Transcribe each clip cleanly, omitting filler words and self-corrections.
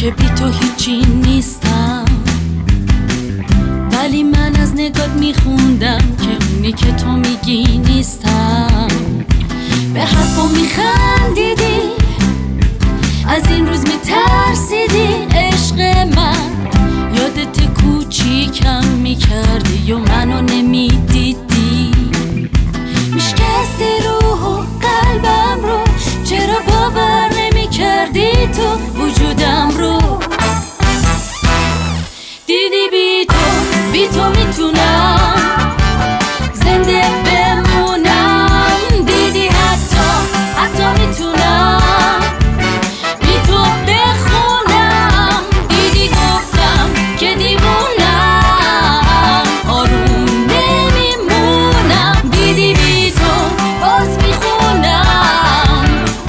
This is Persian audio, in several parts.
که بی تو هیچی نیستم، ولی من از نگات میخوندم که اونی که تو میگی نیستم. به حرفا میخندیدی، از این روز میترسیدی عشق من، یادت کوچیکم میکردی و منو نمیدیدی. میشکستی روح و قلبم رو، چرا باور نمیکردی تو وجودم رو؟ دیدی بی تو میتونم زنده بمونم، دیدی حتی میتونم بی تو بخونم، دیدی گفتم که دیوونم آروم نمیمونم، دیدی بی تو باز میخونم.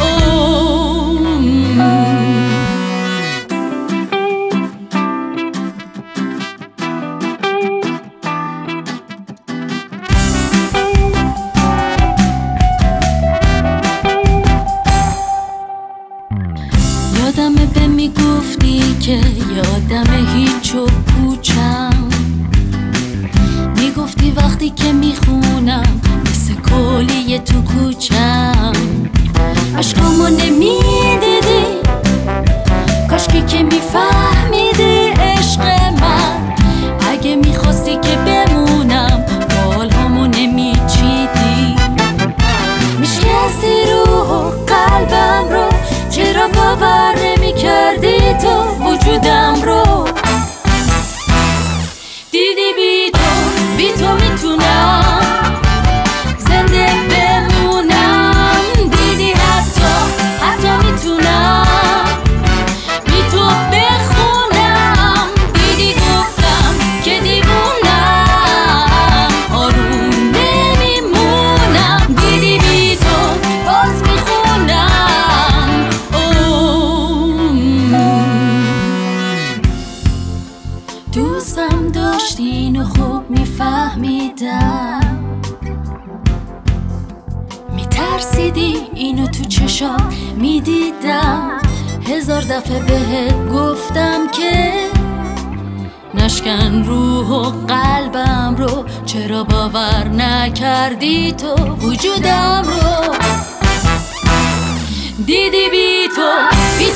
یادمه به میگفتی که یادم هیچ و پوچم، میگفتی وقتی که میخونم مثل کلیه تو کوچم. عشقامو نمیدیدی، کاشکی که میفهمیدی عشق من، اگه میخواستی که بمونم بالهامو نمیچیدی. میشکستی روح و قلبم رو، چرا باور نمیکردی تو وجودم رو؟ دیدی بی تو میتونم زنده بمونم، دیدی حتی میتونم بی تو بخونم، دیدی گفتم که دیوونم آروم نمیمونم، دیدی بی تو باز میخونم. دوستم داشتین و خوب میفهمیدم، میترسیدی اینو تو چشام میدیدم. 1000 دفعه بهت گفتم که نشکن روح و قلبم رو، چرا باور نکردی تو وجودم رو؟ دیدی بی